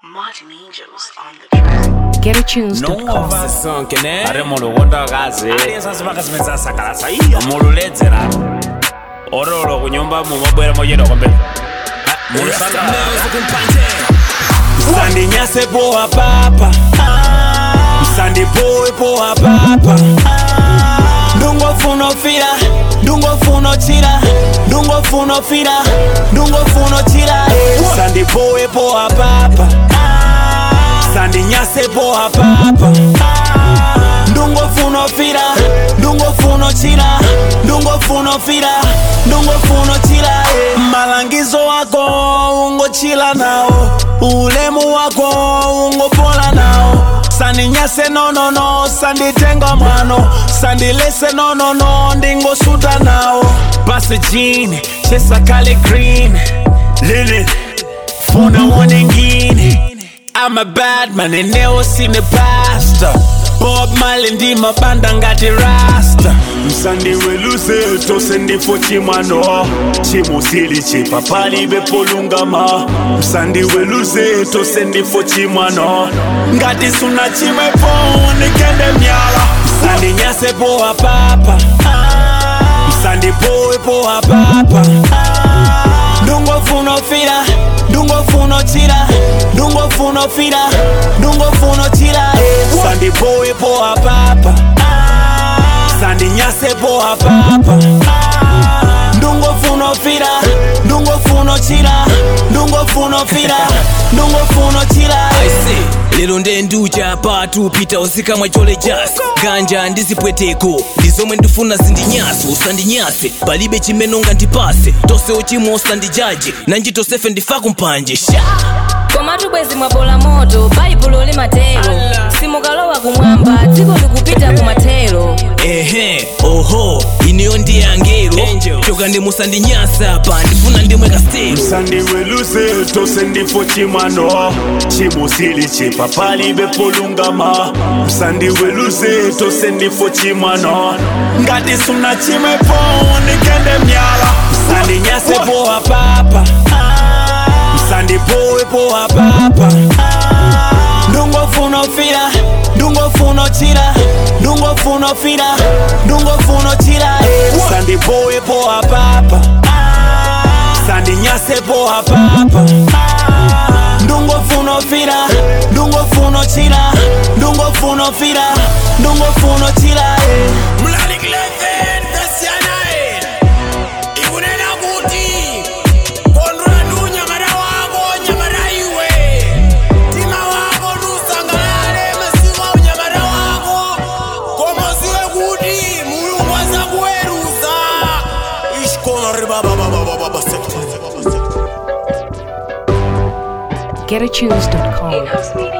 Martin Angels on the track. GetAtunes.com. Aremolo wonda gazi mululedzera ororo kunyumba mumabwera mojero kombe Sandi nyase poa papa Sandi poe poa papa Dungo funo fira Dungo funo tira Dungo funo fira Dungo funo tira Sandi poe poa papa Sandi nyase poa papa Dungo funo fira Dungo funo tira Dungo funo fira Dungo funo tira Malangizo wako ungo chila nao Ulemu wako ungo pola nao Sandi nyase no Sandi tengo mano Sandi lese no Ndingo suta nao Pasa jean Chesa kale green Lily Funa wanengine I'm a bad man and never seen the past Bob Marley ndi mabanda ngati rasta Msandi weluse tosendi fo chimano Chimusili chipa pali bepolungama Msandi weluse tosendi fo chimano Ngati suna chimepo nikende myala Msandi nyase poa papa Msandi poe poa papa Dungo funo fira Dungo funo tira Dungo funo fira Dungo funo tira Sandi poe poa papa Sandi nyase poa papa Dungo funo fira Dungo funo tira Dungo funo fira Dungo funo tira Lero ndenduja patu pita uzika mwachole jasi Ganja ndizipweteko Ndizomwe ndifuna zindinyaso Usandinyase Palibe chimenonga ndipase Tose uchimo usandijaji Nanji tosefe ndifaku mpanje Komatu bwezi mwapola moto Baibulo li matero Simukalowa kumwamba Tiko likupita kumatero oho Iniyo ndiye angelo Choka ndi musandinyasa Pa ndifuna ndimwe kastelo Sandi weluse tose ndifo chimano Chimusili chipa pali bepolungama Sandi weluse tose ndifo chimano Ngati suna chimepo nikende myala Sandi nyase poa papa Sandi poe poa papa Dungo funo fira Dungo funo tira Dungo funo fira Dungo funo tira Sandi poe poa papa Sandi nyase poa papa Dungo funo fira Dungo funo tira Dungo funo fira Dungo funo tira Mlali Cleven, Tasiana Ikunena kuti Konra nunya mara wako nyamara iwe Tima wako nusangalale Mesiwa unyamara wako Komo siwe kuti Mulungu waza kueruza Ishkono riba baba GetAtunes.com.